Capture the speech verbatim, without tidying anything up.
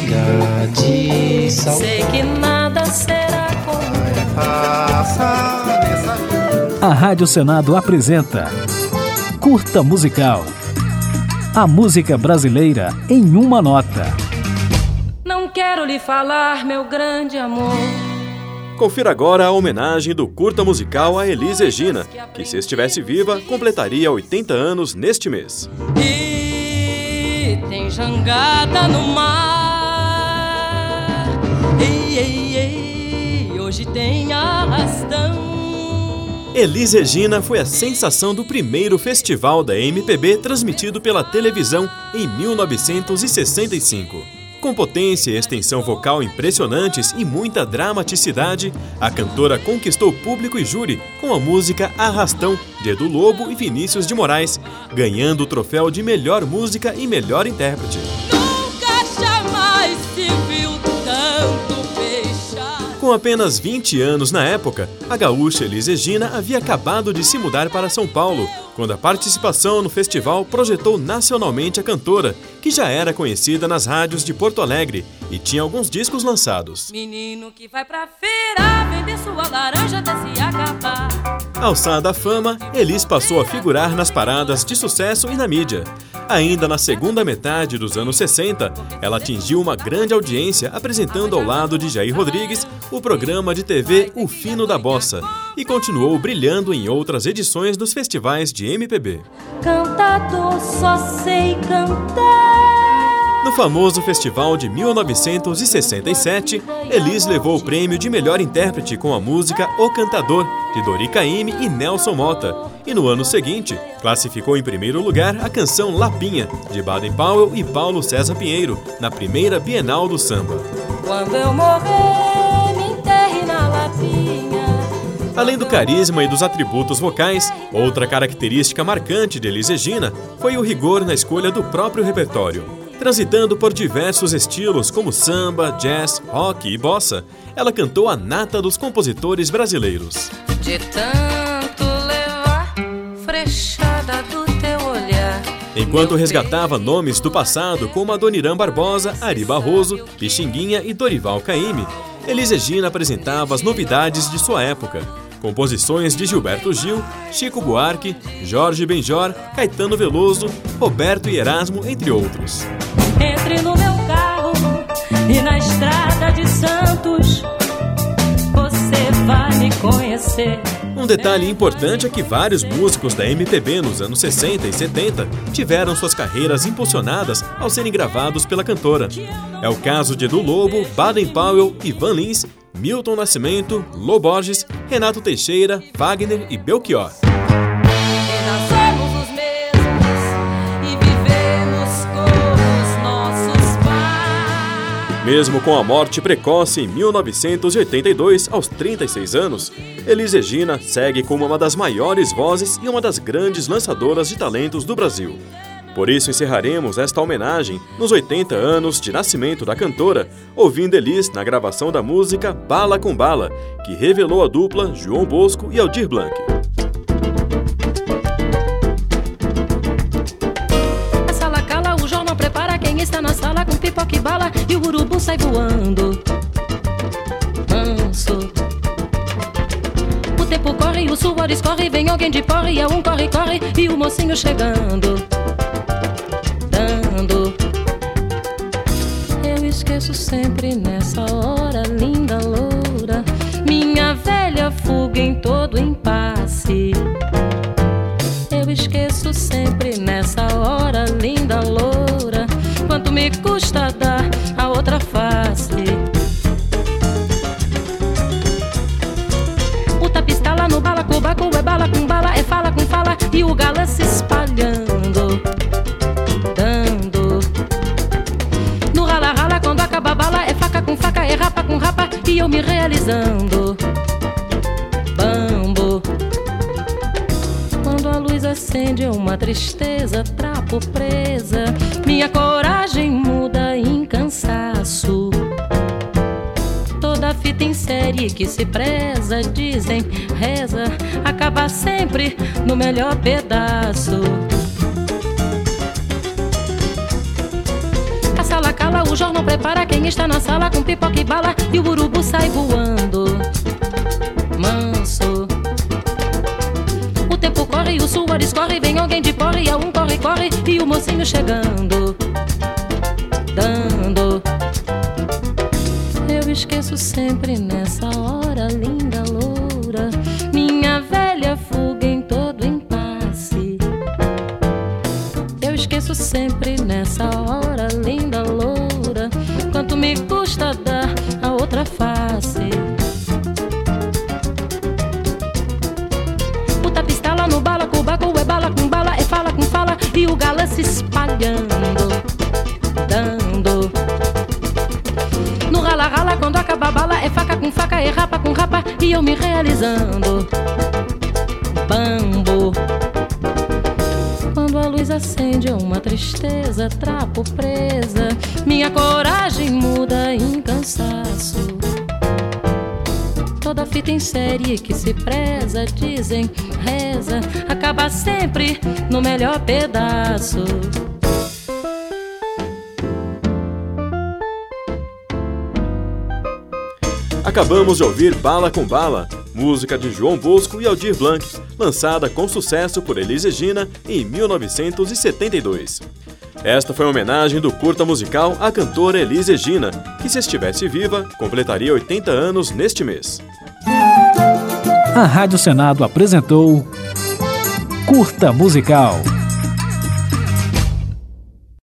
de São Paulo. Sei que nada será como A Rádio Senado apresenta Curta Musical. A música brasileira em uma nota. Não quero lhe falar, meu grande amor. Confira agora a homenagem do Curta Musical a Elis Regina, que, se estivesse viva, completaria oitenta anos neste mês. E tem jangada no mar. Ei, ei, ei, hoje tem arrastão. Elis Regina foi a sensação do primeiro festival da M P B transmitido pela televisão em mil novecentos e sessenta e cinco. Com potência e extensão vocal impressionantes e muita dramaticidade, a cantora conquistou público e júri com a música Arrastão, de Edu Lobo e Vinícius de Moraes, ganhando o troféu de melhor música e melhor intérprete. Nunca jamais se viu tanto fechar. Com apenas vinte anos na época, a gaúcha Elis Regina havia acabado de se mudar para São Paulo, quando a participação no festival projetou nacionalmente a cantora, que já era conhecida nas rádios de Porto Alegre e tinha alguns discos lançados. Menino que vai pra feira vender sua laranja até se acabar. Alçada à fama, Elis passou a figurar nas paradas de sucesso e na mídia. Ainda na segunda metade dos anos sessenta, ela atingiu uma grande audiência apresentando ao lado de Jair Rodrigues o programa de T V O Fino da Bossa e continuou brilhando em outras edições dos festivais de M P B. Cantador, só sei cantar. No famoso festival de mil novecentos e sessenta e sete, Elis levou o prêmio de melhor intérprete com a música O Cantador, de Dori Caymmi e Nelson Motta. E no ano seguinte, classificou em primeiro lugar a canção Lapinha, de Baden Powell e Paulo César Pinheiro, na primeira Bienal do Samba. Quando eu morrer, me enterre na Lapinha. Além do carisma e dos atributos vocais, outra característica marcante de Elis Regina foi o rigor na escolha do próprio repertório. Transitando por diversos estilos como samba, jazz, rock e bossa, ela cantou a nata dos compositores brasileiros. De tanto levar frechada do teu olhar. Enquanto resgatava nomes do passado como Adoniran Barbosa, Ari Barroso, Pixinguinha e Dorival Caymmi, Elis Regina apresentava as novidades de sua época. Composições de Gilberto Gil, Chico Buarque, Jorge Benjor, Caetano Veloso, Roberto e Erasmo, entre outros. Entre no meu carro e na estrada de Santos, você vai me conhecer. Um detalhe importante é que vários músicos da M P B nos anos sessenta e setenta tiveram suas carreiras impulsionadas ao serem gravados pela cantora. É o caso de Edu Lobo, Baden Powell, Ivan Lins, Milton Nascimento, Lô Borges, Renato Teixeira, Wagner e Belchior. E nós somos os mesmos e vivemos como os nossos pais. Mesmo com a morte precoce em mil novecentos e oitenta e dois, aos trinta e seis anos, Elis Regina segue como uma das maiores vozes e uma das grandes lançadoras de talentos do Brasil. Por isso encerraremos esta homenagem nos oitenta anos de nascimento da cantora, ouvindo Elis na gravação da música Bala com Bala, que revelou a dupla João Bosco e Aldir Blanc. A sala cala, o jornal prepara quem está na sala com pipoca e bala e o urubu sai voando. Manso. O tempo corre, o suor escorre, vem alguém de porre, é um corre-corre e o mocinho chegando. Eu esqueço sempre nessa hora, linda loura, minha velha fuga em todo impasse. Eu esqueço sempre nessa hora, linda loura, quanto me custa dar a outra face. O tapista lá no bala, cubaco é bala com bala, é fala com fala e o galã se espalhando. É rapa com rapa e eu me realizando. Bambo. Quando a luz acende é uma tristeza, trapo presa, minha coragem muda em cansaço. Toda fita em série que se preza, dizem, reza, acaba sempre no melhor pedaço. A sala escala, o jornal prepara quem está na sala com pipoca e bala e o urubu sai voando manso. O tempo corre, o suor escorre, vem alguém de porre, a um corre, corre e o mocinho chegando, dando. Eu esqueço sempre nessa hora, linda loura, minha velha fuga em todo impasse. Eu esqueço sempre nessa hora, linda loura, quanto me custa dar a outra face. O tapistala no bala, cubaco é bala com bala, é fala com fala e o galã se espalhando, dando. No rala rala quando acaba a bala, é faca com faca, é rapa com rapa e eu me realizando, bambo. Quando a luz acende é uma tristeza, trapo presa, minha coragem muda em cansaço. Toda fita em série que se preza, dizem, reza, acaba sempre no melhor pedaço. Acabamos de ouvir Bala com Bala, música de João Bosco e Aldir Blanc, lançada com sucesso por Elis Regina em mil novecentos e setenta e dois. Esta foi uma homenagem do curta musical à cantora Elis Regina, que, se estivesse viva, completaria oitenta anos neste mês. A Rádio Senado apresentou Curta Musical.